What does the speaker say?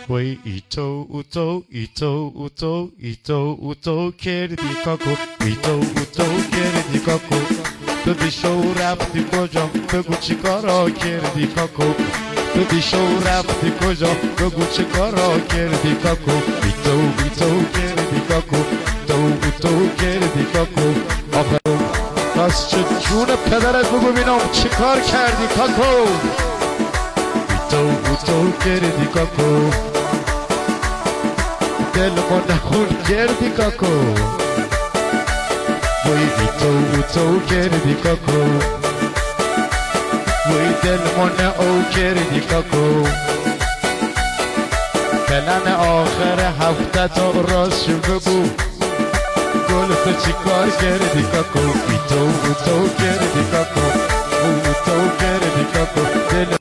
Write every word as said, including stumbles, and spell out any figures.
وای ای تو او تو ای تو او تو ای تو او تو کردی کاکو ای تو او تو کردی کاکو تو بیشو رفتی کجا بگو چی کارا کردی کاکو تو بیشو رفتی کجا بگو چی کارا کردی کاکو ای تو ای تو کردی کاکو تو او تو کردی کاکو آخه پس چه جون پدرت بگو بینم چی کار کردی کاکو ای تو او تو کردی کاکو دل ما نخون کردی کاکو وای ای تو او تو کردی کاکو وای دل ما نه او کردی کاکو پلن آخر هفته تا راست شو بگو گل تو چی کار کردی کاکو ای تو او تو کردی کاکو او تو کردی کاکو دل